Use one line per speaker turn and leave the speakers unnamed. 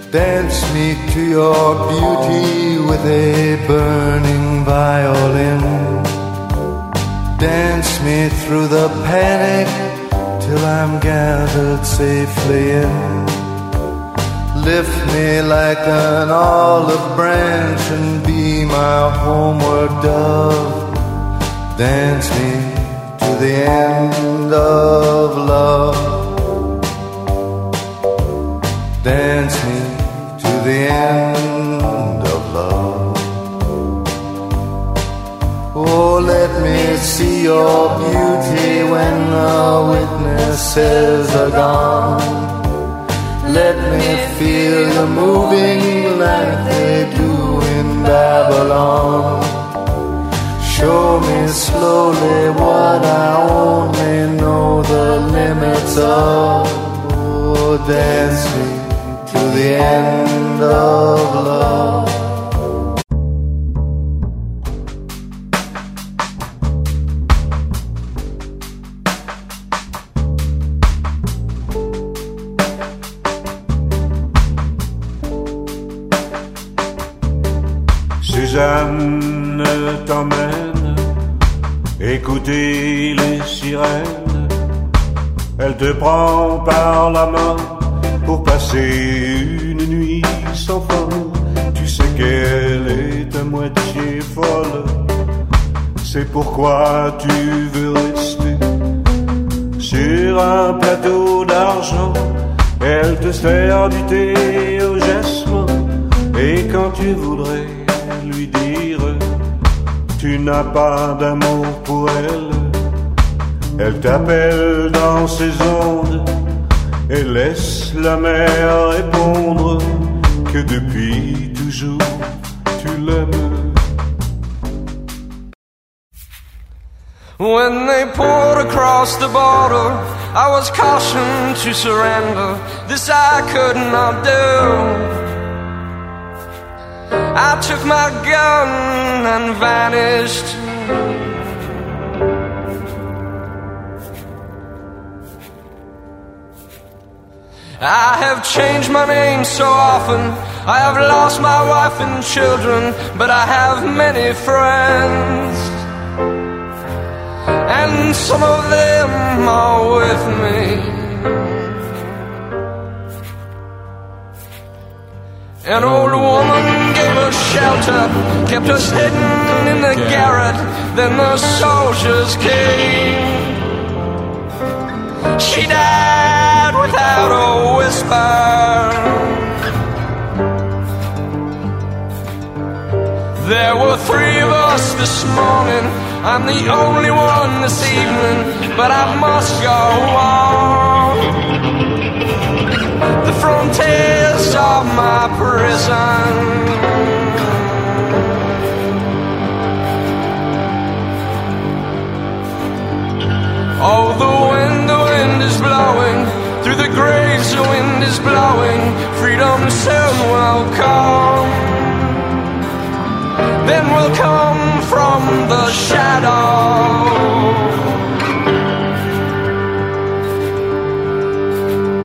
Dance me to your beauty with a burning violin. Dance me through the panic till I'm gathered safely in. Lift me like an olive branch and be my homeward dove. Dance me to the end of love. Dance me to the end of love. Oh, let me see your beauty when the witnesses are gone. Let me feel you moving like they do in Babylon. Show me slowly what I only know the limits of. Oh, dance me to the end of love.
Suzanne t'emmène écouter les sirènes. Elle te prend par la main pour passer une nuit sans fin. Tu sais qu'elle est à moitié folle, c'est pourquoi tu veux rester sur un plateau d'argent. Elle te sert du thé au jasmin, et quand tu voudrais lui dire tu n'as pas d'amour pour elle, elle t'appelle dans ses ondes et laisse la mer répondre que depuis toujours tu l'aimes.
When they poured across the border, I was cautioned to surrender. This I could not do. I took my gun and vanished. I have changed my name so often, I have lost my wife and children, but I have many friends, and some of them are with me. An old woman gave us shelter, kept us hidden in the garret, then the soldiers came. She died without a whisper. There were 3 of us this morning, I'm the only one this evening, but I must go on. The frontiers of my prison. Oh, the wind is blowing, through the graves the wind is blowing, freedom soon will come. Then will come